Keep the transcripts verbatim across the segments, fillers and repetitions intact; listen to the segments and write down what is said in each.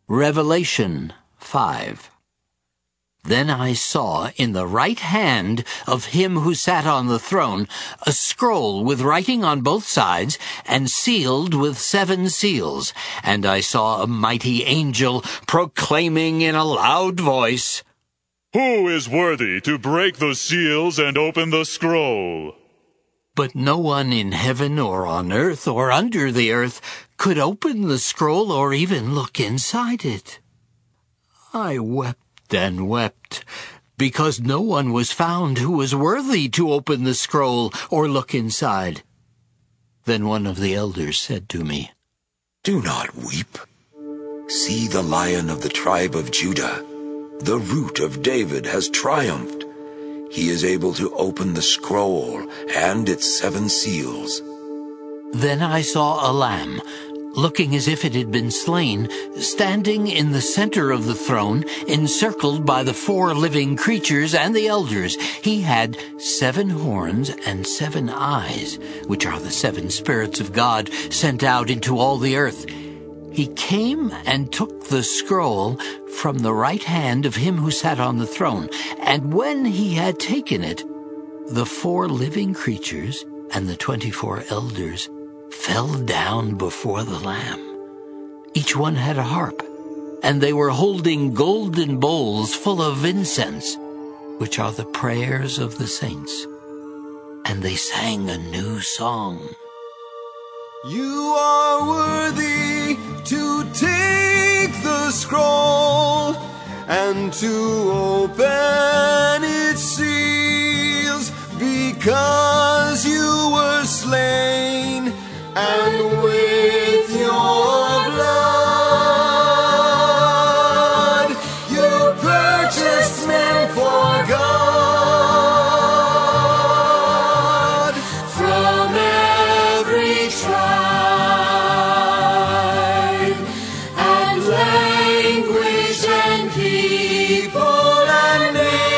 Revelation five. Then I saw in the right hand of him who sat on the throne a scroll with writing on both sides and sealed with seven seals. And I saw a mighty angel proclaiming in a loud voice, "Who is worthy to break the seals and open the scroll?" But no one in heaven or on earth or under the earth could open the scroll or even look inside it. I wept and wept, because no one was found who was worthy to open the scroll or look inside. Then one of the elders said to me, "Do not weep. See, the Lion of the tribe of Judah, the Root of David, has triumphed. He is able to open the scroll and its seven seals." Then I saw a lamb, looking as if it had been slain, standing in the center of the throne, encircled by the four living creatures and the elders. He had seven horns and seven eyes, which are the seven spirits of God sent out into all the earth. He came and took the scroll from the right hand of him who sat on the throne. And when he had taken it, the four living creatures and the twenty-four elders fell down before the Lamb. Each one had a harp, and they were holding golden bowls full of incense, which are the prayers of the saints. And they sang a new song. "You are worthy to take the scroll and to open its seals, because you were slain, and with your blood you purchased men for God from every tribe and language and people and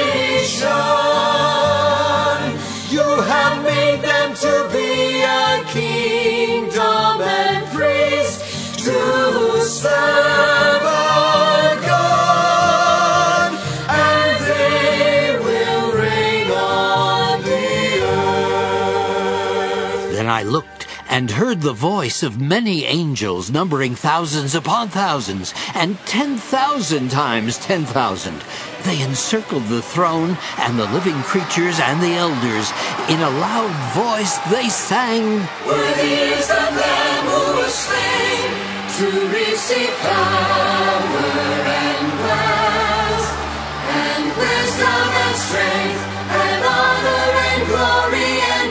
nation. You have made them to be a kingdom and priests to serve our God, and they will reign on the earth." Then I looked and heard the voice of many angels, numbering thousands upon thousands, and ten thousand times ten thousand. They encircled the throne and the living creatures and the elders. In a loud voice they sang, "Worthy is the Lamb who was slain to receive power and wealth and wisdom and strength and honor and glory and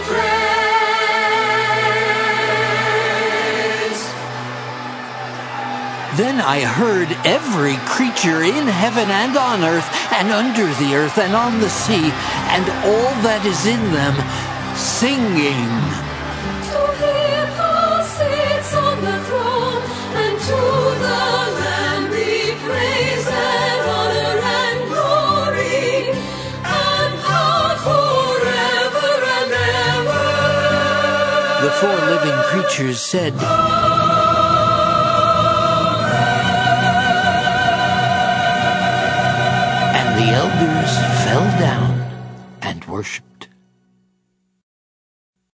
praise." Then I heard every creature in heaven and on earth and under the earth and on the sea and all that is in them singing, To him who sits on the throne and to the Lamb be praise and honor and glory and power forever and ever. The four living creatures said, and the elders fell down and worshipped.